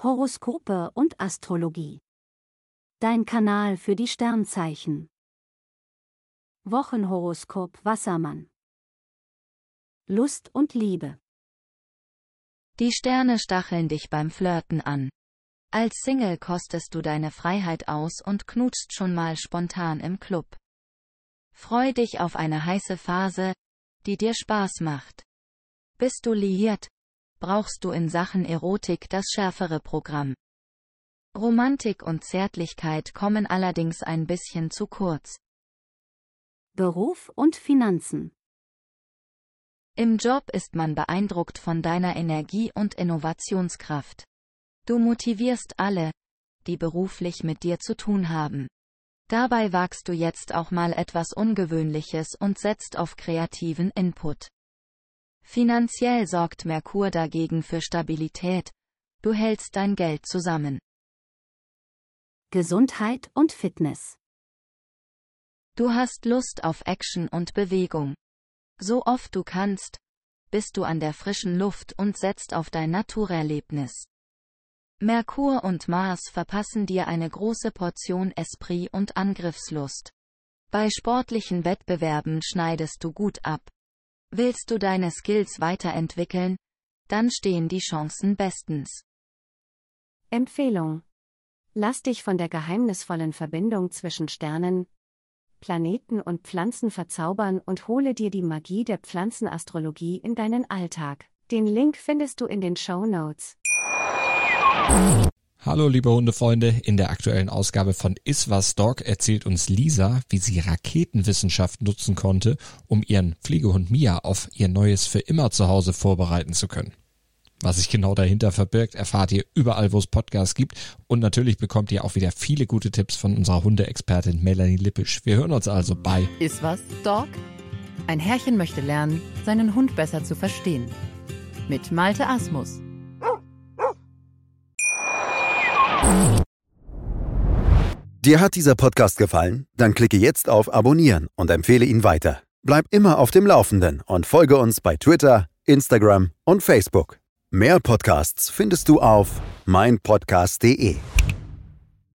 Horoskope und Astrologie. Dein Kanal für die Sternzeichen. Wochenhoroskop Wassermann. Lust und Liebe. Die Sterne stacheln dich beim Flirten an. Als Single kostest du deine Freiheit aus und knutschst schon mal spontan im Club. Freu dich auf eine heiße Phase, die dir Spaß macht. Bist du liiert, brauchst du in Sachen Erotik das schärfere Programm. Romantik und Zärtlichkeit kommen allerdings ein bisschen zu kurz. Beruf und Finanzen. Im Job ist man beeindruckt von deiner Energie und Innovationskraft. Du motivierst alle, die beruflich mit dir zu tun haben. Dabei wagst du jetzt auch mal etwas Ungewöhnliches und setzt auf kreativen Input. Finanziell sorgt Merkur dagegen für Stabilität, du hältst dein Geld zusammen. Gesundheit und Fitness. Du hast Lust auf Action und Bewegung. So oft du kannst, bist du an der frischen Luft und setzt auf dein Naturerlebnis. Merkur und Mars verpassen dir eine große Portion Esprit und Angriffslust. Bei sportlichen Wettbewerben schneidest du gut ab. Willst du deine Skills weiterentwickeln, dann stehen die Chancen bestens. Empfehlung. Lass dich von der geheimnisvollen Verbindung zwischen Sternen, Planeten und Pflanzen verzaubern und hole dir die Magie der Pflanzenastrologie in deinen Alltag. Den Link findest du in den Shownotes. Hallo liebe Hundefreunde, in der aktuellen Ausgabe von Iswas Dog erzählt uns Lisa, wie sie Raketenwissenschaft nutzen konnte, um ihren Pflegehund Mia auf ihr neues für immer Zuhause vorbereiten zu können. Was sich genau dahinter verbirgt, erfahrt ihr überall, wo es Podcasts gibt, und natürlich bekommt ihr auch wieder viele gute Tipps von unserer Hundeexpertin Melanie Lippisch. Wir hören uns also bei Iswas Dog? Ein Herrchen möchte lernen, seinen Hund besser zu verstehen. Mit Malte Asmus. Dir hat dieser Podcast gefallen? Dann klicke jetzt auf Abonnieren und empfehle ihn weiter. Bleib immer auf dem Laufenden und folge uns bei Twitter, Instagram und Facebook. Mehr Podcasts findest du auf meinpodcast.de.